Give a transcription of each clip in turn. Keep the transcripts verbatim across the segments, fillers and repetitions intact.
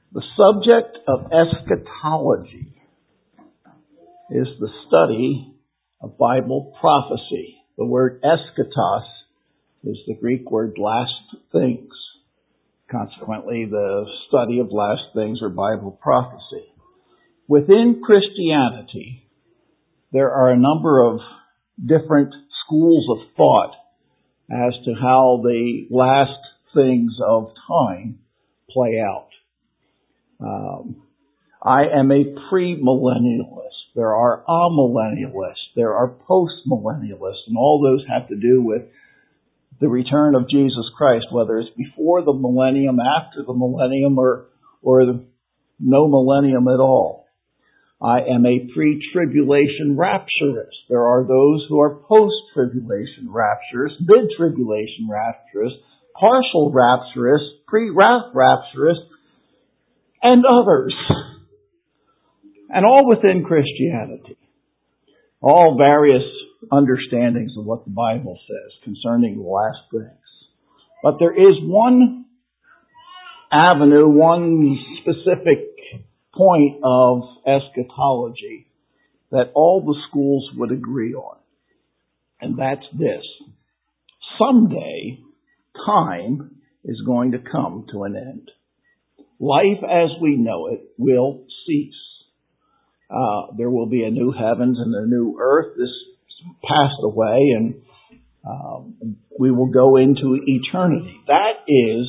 The subject of eschatology is the study of Bible prophecy. The word eschatos is the Greek word last things. Consequently, the study of last things or Bible prophecy. Within Christianity, there are a number of different schools of thought as to how the last things of time play out. Um, I am a premillennialist. There are amillennialists. There are postmillennialists, and all those have to do with the return of Jesus Christ, whether it's before the millennium, after the millennium, or or the, no millennium at all. I am a pre-tribulation rapturist. There are those who are post-tribulation rapturists, mid-tribulation rapturists, partial rapturists, pre-wrath rapturists, and others. And all within Christianity. All various understandings of what the Bible says concerning the last things. But there is one avenue, one specific point of eschatology that all the schools would agree on. And that's this. Someday, time is going to come to an end. Life as we know it will cease. Uh, there will be a new heavens and a new earth. This passed away, and um, we will go into eternity. That is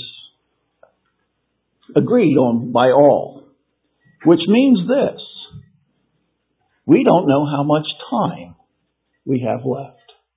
agreed on by all. Which means this. We don't know how much time we have left.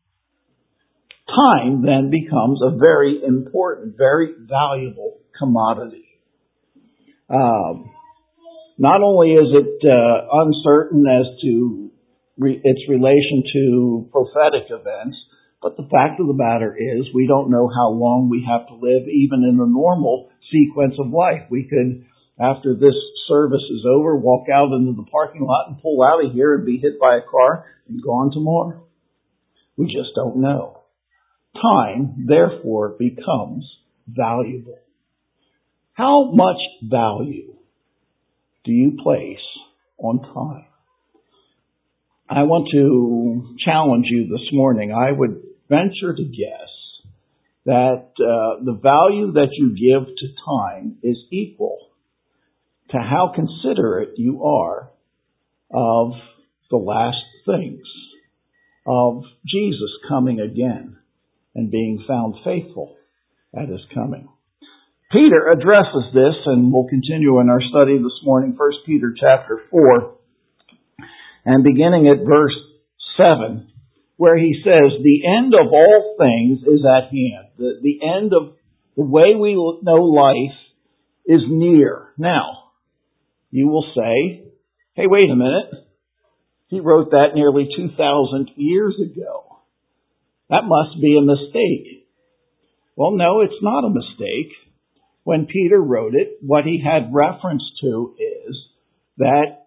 Time then becomes a very important, very valuable commodity. Um, not only is it uh, uncertain as to re- its relation to prophetic events, but the fact of the matter is we don't know how long we have to live even in the normal sequence of life. We could, after this service is over, walk out into the parking lot and pull out of here and be hit by a car and gone tomorrow. We just don't know. Time, therefore, becomes valuable. How much value do you place on time? I want to challenge you this morning. I would venture to guess that uh, the value that you give to time is equal to how considerate you are of the last things, of Jesus coming again and being found faithful at His coming. Peter addresses this, and we'll continue in our study this morning, First Peter chapter four, and beginning at verse seven, where he says, the end of all things is at hand. The, the end of the way we know life is near. Now, you will say, hey, wait a minute. He wrote that nearly two thousand years ago. That must be a mistake. Well, no, it's not a mistake. When Peter wrote it, what he had reference to is that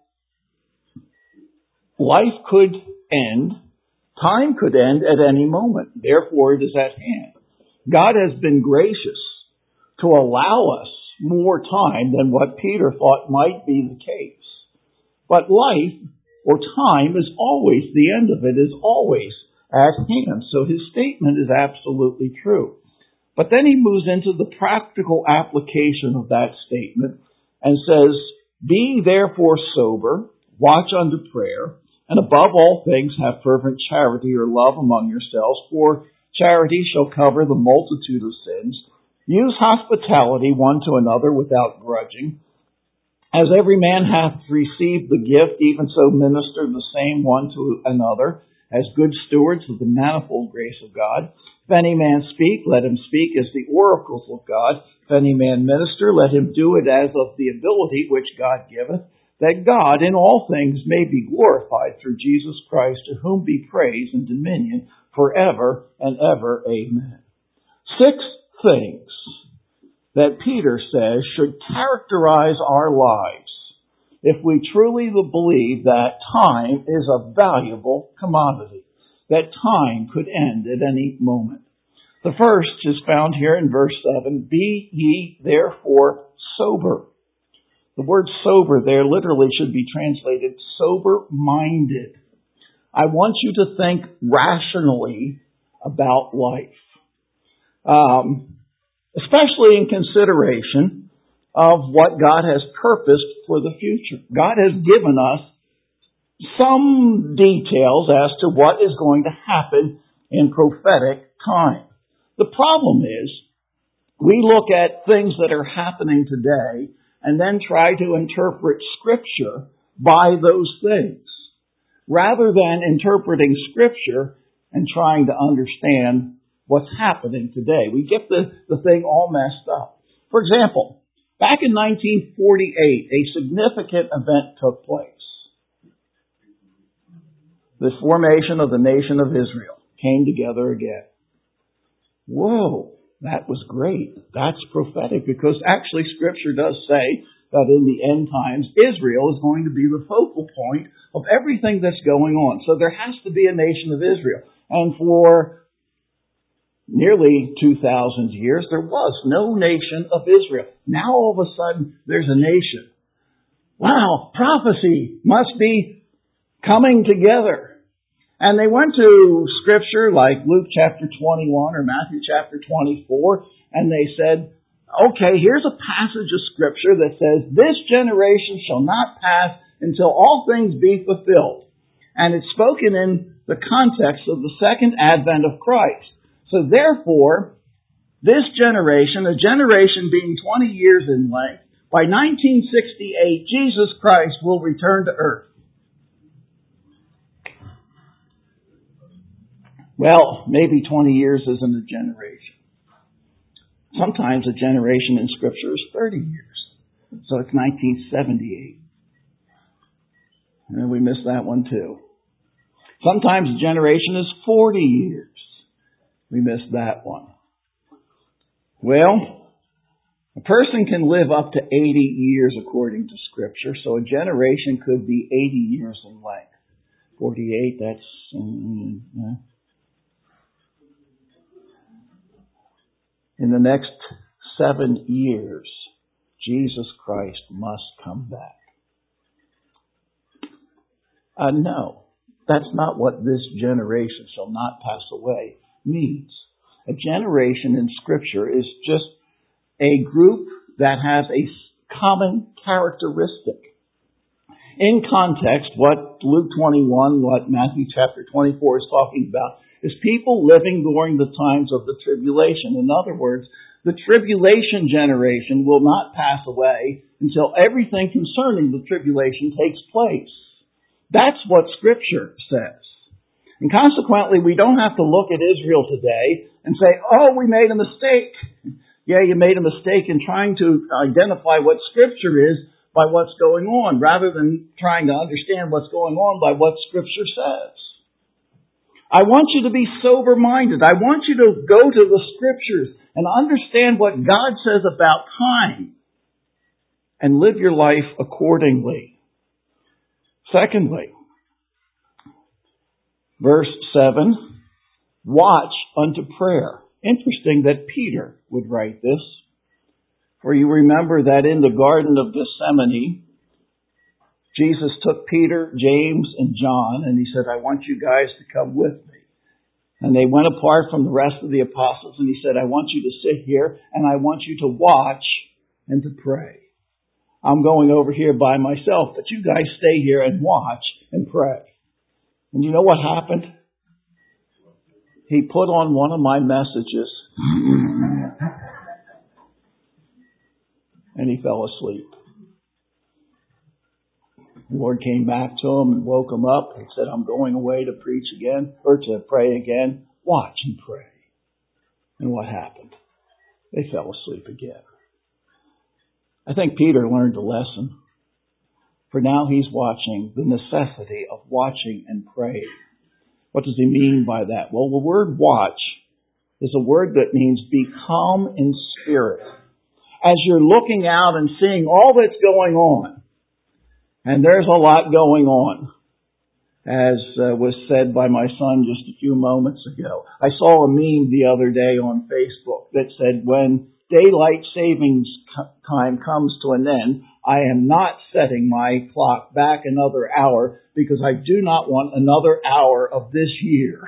life could end, time could end at any moment. Therefore, it is at hand. God has been gracious to allow us more time than what Peter thought might be the case. But life, or time, is always, the end of it is always at hand. So his statement is absolutely true. But then he moves into the practical application of that statement and says, be therefore sober, watch unto prayer, and above all things have fervent charity or love among yourselves, for charity shall cover the multitude of sins. Use hospitality one to another without grudging. As every man hath received the gift, even so minister the same one to another, as good stewards of the manifold grace of God. If any man speak, let him speak as the oracles of God. If any man minister, let him do it as of the ability which God giveth, that God in all things may be glorified through Jesus Christ, to whom be praise and dominion forever and ever. Amen. Six things that Peter says should characterize our lives if we truly believe that time is a valuable commodity, that time could end at any moment. The first is found here in verse seven, be ye therefore sober. The word sober there literally should be translated sober-minded. I want you to think rationally about life, um, especially in consideration of what God has purposed for the future. God has given us some details as to what is going to happen in prophetic time. The problem is, we look at things that are happening today and then try to interpret Scripture by those things, rather than interpreting Scripture and trying to understand what's happening today. We get the, the thing all messed up. For example, back in nineteen forty-eight, a significant event took place. The formation of the nation of Israel came together again. Whoa, that was great. That's prophetic, because actually Scripture does say that in the end times, Israel is going to be the focal point of everything that's going on. So there has to be a nation of Israel. And for nearly two thousand years, there was no nation of Israel. Now all of a sudden, there's a nation. Wow, prophecy must be coming together. And they went to Scripture like Luke chapter twenty-one or Matthew chapter twenty-four, and they said, okay, here's a passage of Scripture that says, this generation shall not pass until all things be fulfilled. And it's spoken in the context of the second advent of Christ. So therefore, this generation, a generation being twenty years in length, by nineteen sixty-eight, Jesus Christ will return to earth. Well, maybe twenty years isn't a generation. Sometimes a generation in Scripture is thirty years. So it's nineteen seventy-eight. And we missed that one too. Sometimes a generation is forty years. We missed that one. Well, a person can live up to eighty years according to Scripture, so a generation could be eighty years in length. forty-eight, that's... Um, uh, In the next seven years, Jesus Christ must come back. Uh, no, that's not what this generation shall not pass away means. A generation in Scripture is just a group that has a common characteristic. In context, what Luke twenty-one, what Matthew chapter twenty-four is talking about, is people living during the times of the tribulation. In other words, the tribulation generation will not pass away until everything concerning the tribulation takes place. That's what Scripture says. And consequently, we don't have to look at Israel today and say, oh, we made a mistake. Yeah, you made a mistake in trying to identify what Scripture is by what's going on, rather than trying to understand what's going on by what Scripture says. I want you to be sober-minded. I want you to go to the Scriptures and understand what God says about time and live your life accordingly. Secondly, verse seven, watch unto prayer. Interesting that Peter would write this. For you remember that in the Garden of Gethsemane, Jesus took Peter, James, and John, and he said, I want you guys to come with me. And they went apart from the rest of the apostles, and he said, I want you to sit here, and I want you to watch and to pray. I'm going over here by myself, but you guys stay here and watch and pray. And you know what happened? He put on one of my messages, and he fell asleep. The Lord came back to him and woke him up and said, I'm going away to preach again, or to pray again. Watch and pray. And what happened? They fell asleep again. I think Peter learned a lesson. For now he's watching the necessity of watching and praying. What does he mean by that? Well, the word watch is a word that means be calm in spirit. As you're looking out and seeing all that's going on, and there's a lot going on, as uh, was said by my son just a few moments ago. I saw a meme the other day on Facebook that said, when daylight savings time comes to an end, I am not setting my clock back another hour because I do not want another hour of this year.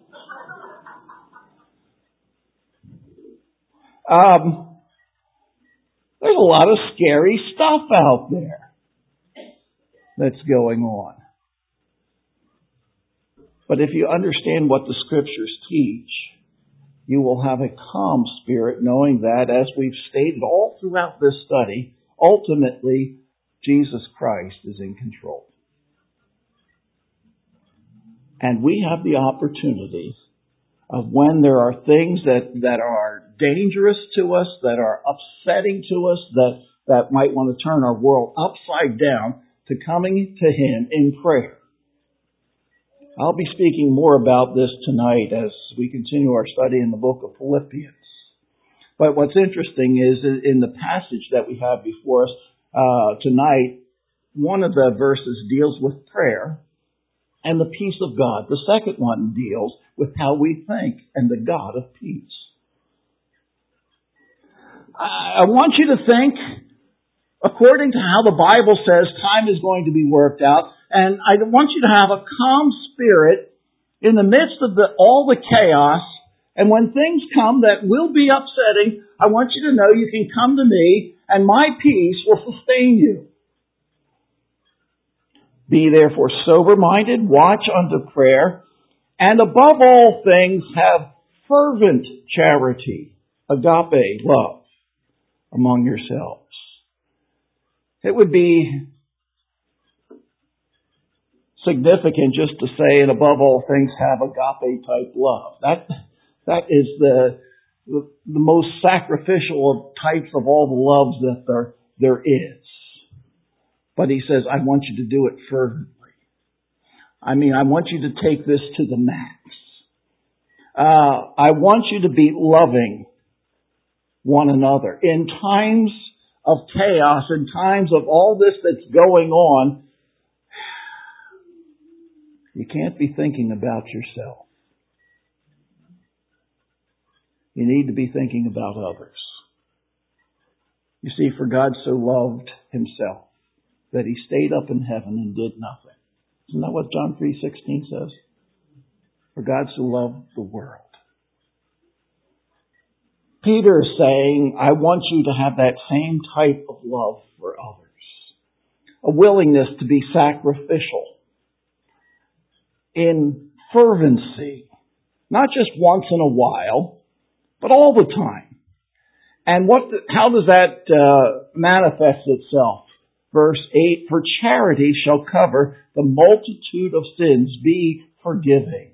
Um, there's a lot of scary stuff out there that's going on. But if you understand what the Scriptures teach, you will have a calm spirit knowing that, as we've stated all throughout this study, ultimately Jesus Christ is in control. And we have the opportunity of, when there are things that, that are dangerous to us, that are upsetting to us, that, that might want to turn our world upside down, to coming to Him in prayer. I'll be speaking more about this tonight as we continue our study in the book of Philippians. But what's interesting is, in the passage that we have before us uh, tonight, one of the verses deals with prayer and the peace of God. The second one deals with how we think and the God of peace. I want you to think according to how the Bible says time is going to be worked out. And I want you to have a calm spirit in the midst of the, all the chaos. And when things come that will be upsetting, I want you to know you can come to me and my peace will sustain you. Be therefore sober-minded, watch unto prayer, and above all things have fervent charity, agape love, among yourselves. It would be significant just to say, and above all things have agape type love. That that is the the, the most sacrificial of types of all the loves that there there is. But he says, I want you to do it fervently. I mean, I want you to take this to the max. Uh, I want you to be loving one another in times of chaos, in times of all this that's going on. You can't be thinking about yourself. You need to be thinking about others. You see, for God so loved Himself that He stayed up in heaven and did nothing. Isn't that what John three sixteen says? For God so loved the world. Peter is saying, I want you to have that same type of love for others. A willingness to be sacrificial in fervency. Not just once in a while, but all the time. And what? The, how does that uh, manifest itself? Verse eight, for charity shall cover the multitude of sins, be forgiving.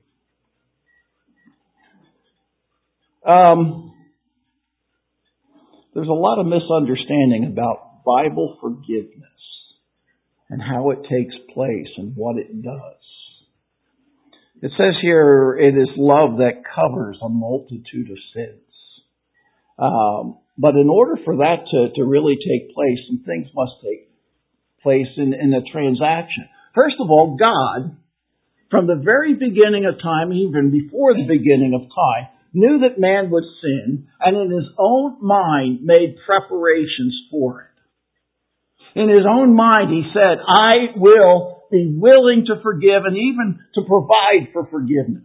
Um, there's a lot of misunderstanding about Bible forgiveness and how it takes place and what it does. It says here, it is love that covers a multitude of sins. Um, but in order for that to, to really take place, some things must take place in, in a transaction. First of all, God, from the very beginning of time, even before the beginning of time, knew that man would sin, and in His own mind made preparations for it. In His own mind, He said, I will be willing to forgive and even to provide for forgiveness.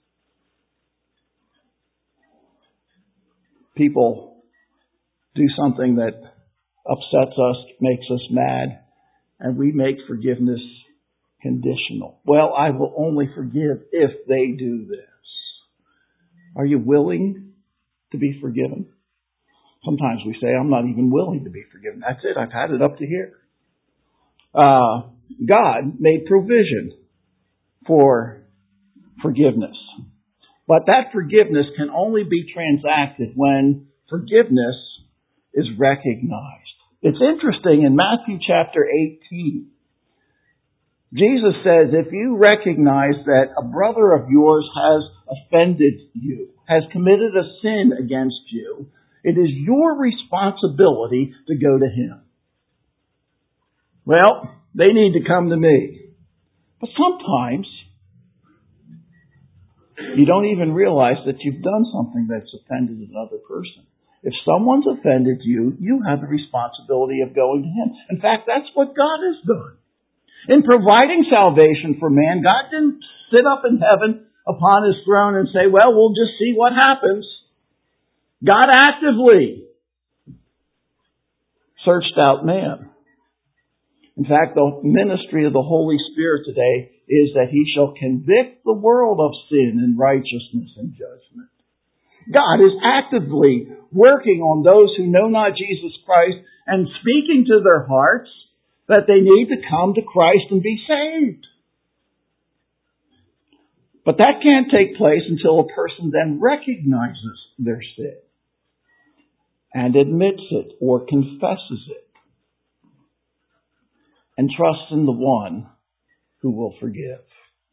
People do something that upsets us, makes us mad, and we make forgiveness conditional. Well, I will only forgive if they do this. Are you willing to be forgiven? Sometimes we say, I'm not even willing to be forgiven. That's it. I've had it up to here. Uh, God made provision for forgiveness. But that forgiveness can only be transacted when forgiveness is recognized. It's interesting, in Matthew chapter eighteen, Jesus says, if you recognize that a brother of yours has offended you, has committed a sin against you, it is your responsibility to go to him. Well, they need to come to me. But sometimes you don't even realize that you've done something that's offended another person. If someone's offended you, you have the responsibility of going to Him. In fact, that's what God has done. In providing salvation for man, God didn't sit up in heaven upon His throne and say, well, we'll just see what happens. God actively searched out man. In fact, the ministry of the Holy Spirit today is that He shall convict the world of sin and righteousness and judgment. God is actively working on those who know not Jesus Christ and speaking to their hearts that they need to come to Christ and be saved. But that can't take place until a person then recognizes their sin and admits it or confesses it and trusts in the one who will forgive.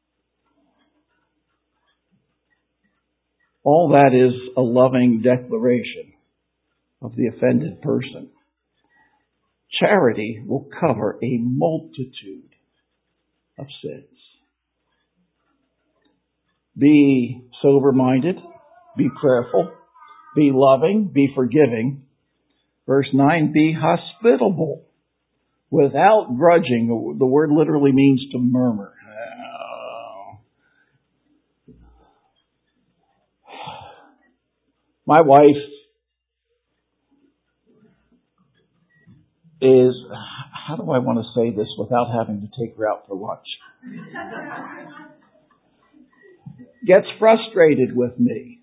All that is a loving declaration of the offended person. Charity will cover a multitude of sins. Be sober-minded, be prayerful, be loving, be forgiving. Verse nine, be hospitable, without grudging. The word literally means to murmur. My wife is, how do I want to say this without having to take her out for lunch? Gets frustrated with me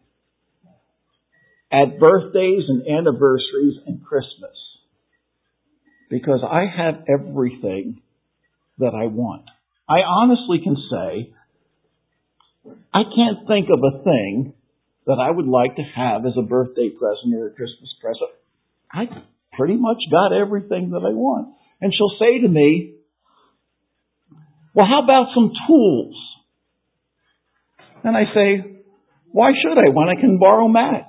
at birthdays and anniversaries and Christmas because I have everything that I want. I honestly can say I can't think of a thing that I would like to have as a birthday present or a Christmas present. I pretty much got everything that I want. And she'll say to me, well, how about some tools? And I say, why should I when I can borrow Matt's?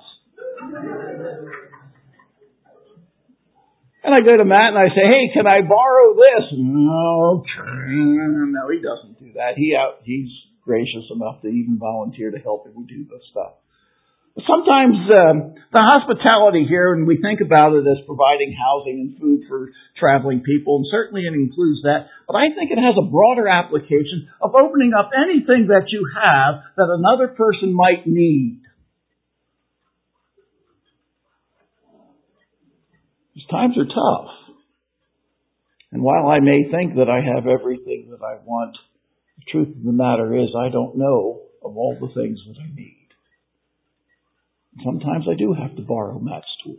And I go to Matt and I say, hey, can I borrow this? Okay. No, he doesn't do that. He out, he's gracious enough to even volunteer to help him do this stuff. Sometimes um, the hospitality here, and we think about it as providing housing and food for traveling people, and certainly it includes that, but I think it has a broader application of opening up anything that you have that another person might need. These times are tough. And while I may think that I have everything that I want, the truth of the matter is I don't know of all the things that I need. Sometimes I do have to borrow Matt's tools.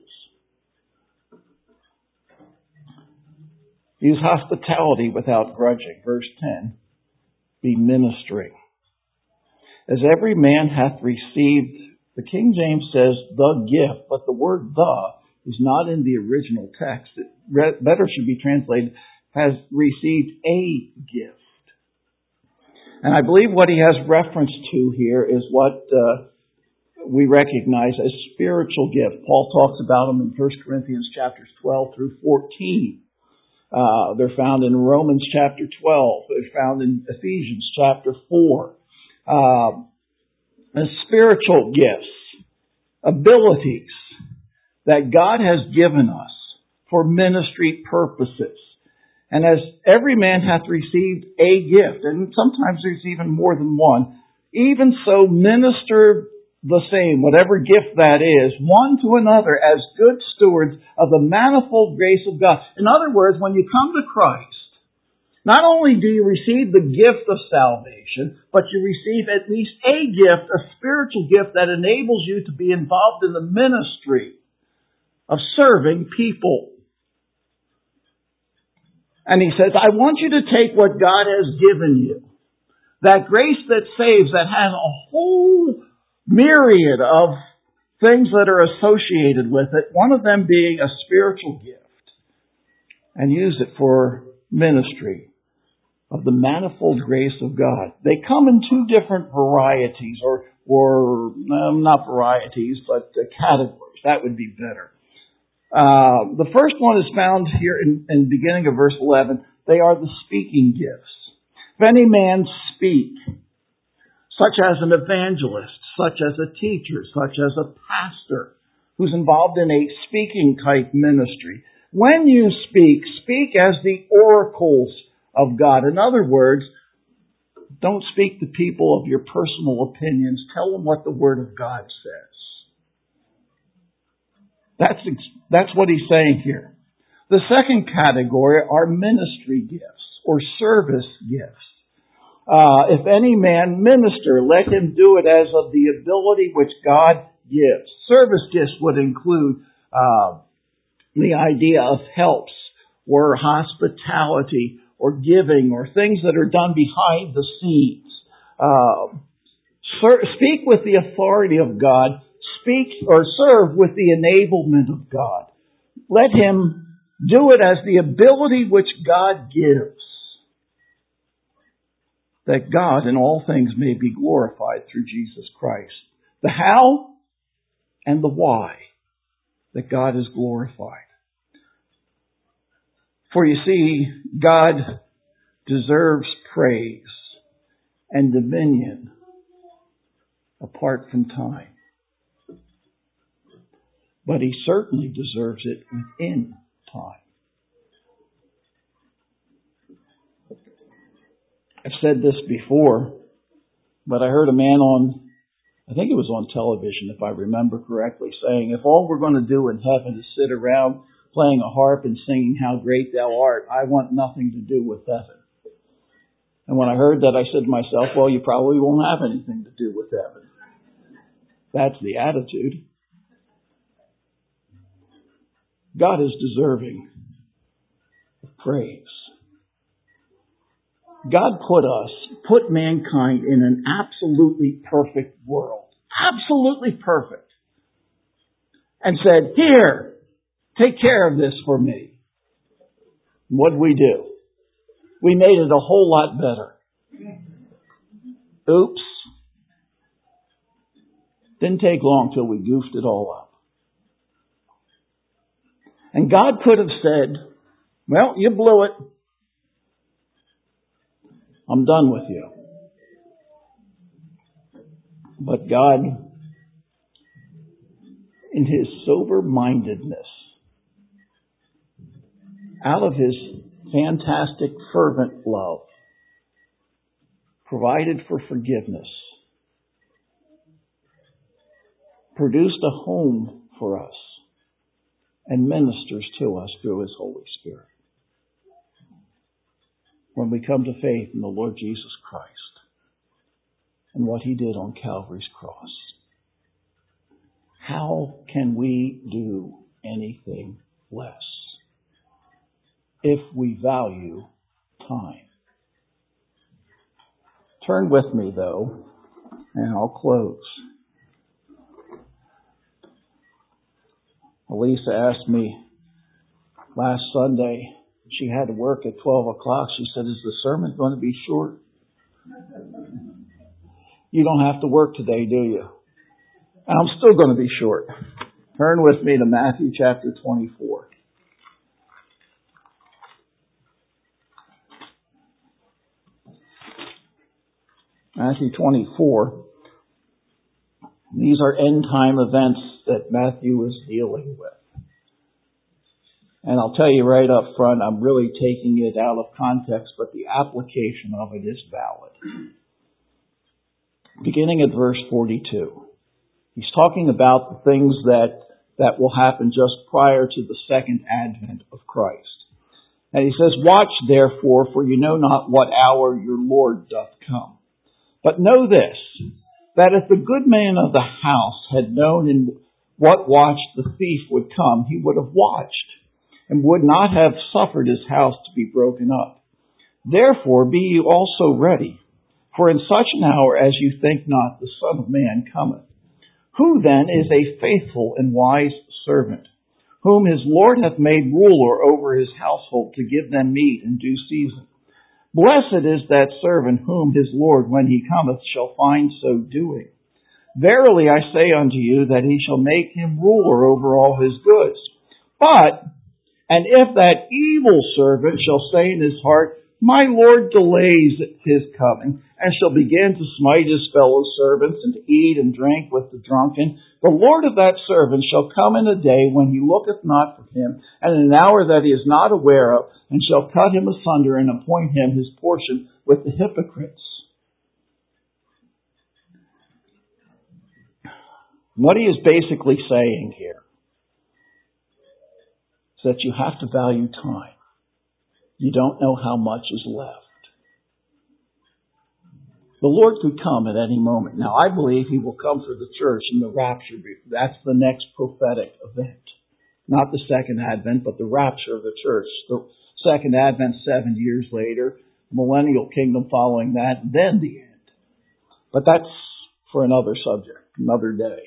Use hospitality without grudging. Verse ten, be ministering. As every man hath received, the King James says the gift, but the word the is not in the original text. It better should be translated, has received a gift. And I believe what he has reference to here is what uh, we recognize as spiritual gift. Paul talks about them in First Corinthians chapters twelve through fourteen. Uh, they're found in Romans chapter twelve. They're found in Ephesians chapter four. Uh, as spiritual gifts, abilities that God has given us for ministry purposes. And as every man hath received a gift, and sometimes there's even more than one, even so minister the same, whatever gift that is, one to another as good stewards of the manifold grace of God. In other words, when you come to Christ, not only do you receive the gift of salvation, but you receive at least a gift, a spiritual gift that enables you to be involved in the ministry of serving people. And he says, I want you to take what God has given you, that grace that saves, that has a whole myriad of things that are associated with it, one of them being a spiritual gift, and use it for ministry of the manifold grace of God. They come in two different varieties, or, or um, not varieties, but uh, categories. That would be better. Uh, the first one is found here in, in the beginning of verse eleven. They are the speaking gifts. If any man speak, such as an evangelist, such as a teacher, such as a pastor, who's involved in a speaking type ministry. When you speak, speak as the oracles of God. In other words, don't speak to people of your personal opinions. Tell them what the Word of God says. That's, that's what he's saying here. The second category are ministry gifts or service gifts. Uh, if any man minister, let him do it as of the ability which God gives. Service gifts would include uh, the idea of helps or hospitality or giving or things that are done behind the scenes. Uh, ser- speak with the authority of God. Speak or serve with the enablement of God. Let him do it as the ability which God gives, that God in all things may be glorified through Jesus Christ. The how and the why, that God is glorified. For you see, God deserves praise and dominion apart from time. But He certainly deserves it within time. I've said this before, but I heard a man on, I think it was on television if I remember correctly, saying, if all we're going to do in heaven is sit around playing a harp and singing how great thou art, I want nothing to do with heaven. And when I heard that, I said to myself, well, you probably won't have anything to do with heaven. That's the attitude. God is deserving of praise. God put us, put mankind in an absolutely perfect world. Absolutely perfect. And said, here, take care of this for me. What did we do? We made it a whole lot better. Oops. Didn't take long till we goofed it all up. And God could have said, well, you blew it. I'm done with you. But God, in His sober-mindedness, out of His fantastic, fervent love, provided for forgiveness, produced a home for us, and ministers to us through His Holy Spirit. When we come to faith in the Lord Jesus Christ and what He did on Calvary's cross, how can we do anything less if we value time? Turn with me, though, and I'll close. Elisa asked me last Sunday, she had to work at twelve o'clock. She said, is the sermon going to be short? You don't have to work today, do you? And I'm still going to be short. Turn with me to Matthew chapter twenty-four. Matthew twenty-four. These are end time events that Matthew is dealing with. And I'll tell you right up front, I'm really taking it out of context, but the application of it is valid. Beginning at verse forty-two. He's talking about the things that, that will happen just prior to the second advent of Christ. And he says, watch therefore, for you know not what hour your Lord doth come. But know this, that if the good man of the house had known in what watch the thief would come, he would have watched, and would not have suffered his house to be broken up. Therefore be ye also ready, for in such an hour as you think not, the Son of Man cometh. Who then is a faithful and wise servant, whom his Lord hath made ruler over his household to give them meat in due season? Blessed is that servant whom his Lord, when he cometh, shall find so doing. Verily I say unto you that he shall make him ruler over all his goods. But, and if that evil servant shall say in his heart, my Lord delays his coming, and shall begin to smite his fellow servants, and to eat and drink with the drunken, The Lord of that servant shall come in a day when he looketh not for him, and in an hour that he is not aware of, and shall cut him asunder and appoint him his portion with the hypocrites. What he is basically saying here is that you have to value time. You don't know how much is left. The Lord could come at any moment. Now, I believe He will come for the church in the rapture. That's the next prophetic event. Not the second advent, but the rapture of the church. The second advent seven years later, millennial kingdom following that, then the end. But that's for another subject, another day.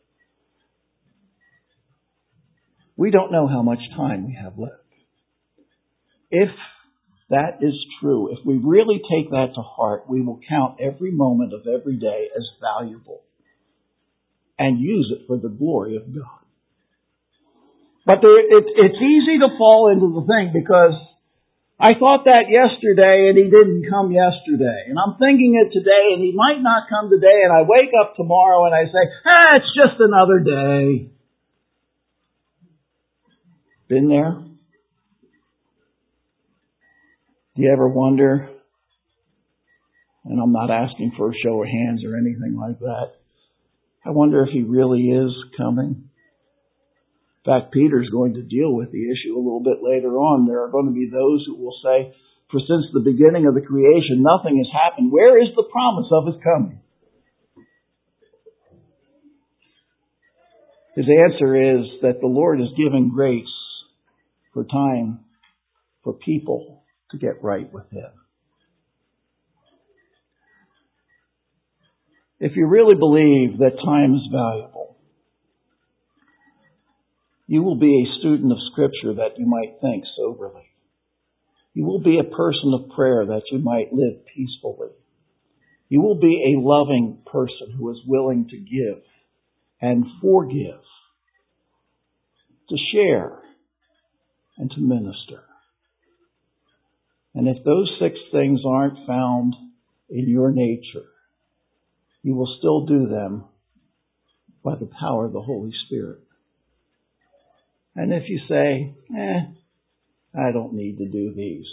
We don't know how much time we have left. If that is true, if we really take that to heart, we will count every moment of every day as valuable and use it for the glory of God. But there, it, it's easy to fall into the thing because I thought that yesterday and He didn't come yesterday. And I'm thinking it today and He might not come today, and I wake up tomorrow and I say, ah, it's just another day. Been there? Do you ever wonder, and I'm not asking for a show of hands or anything like that, I wonder if He really is coming? In fact, Peter's going to deal with the issue a little bit later on. There are going to be those who will say, for since the beginning of the creation, nothing has happened. Where is the promise of His coming? His answer is that the Lord is giving grace for time for people to get right with Him. If you really believe that time is valuable, you will be a student of Scripture that you might think soberly. You will be a person of prayer that you might live peacefully. You will be a loving person who is willing to give and forgive, to share and to minister. And if those six things aren't found in your nature, you will still do them by the power of the Holy Spirit. And if you say, eh, I don't need to do these,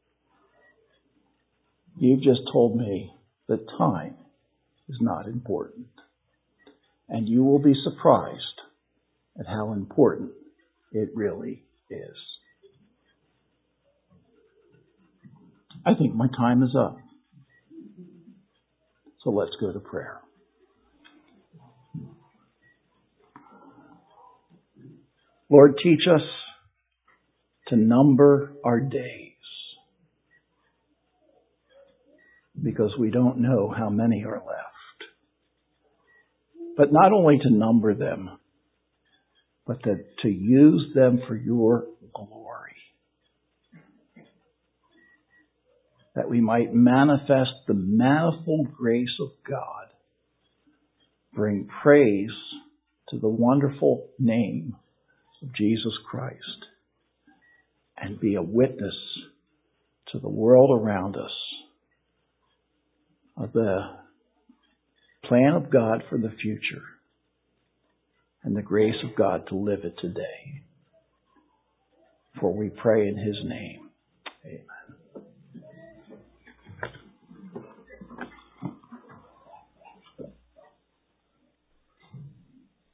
you've just told me that time is not important. And you will be surprised at how important it really is. I think my time is up. So let's go to prayer. Lord, teach us to number our days, because we don't know how many are left. But not only to number them, but to, to use them for your glory. That we might manifest the manifold grace of God, bring praise to the wonderful name of Jesus Christ, and be a witness to the world around us of the plan of God for the future and the grace of God to live it today. For we pray in His name. Amen.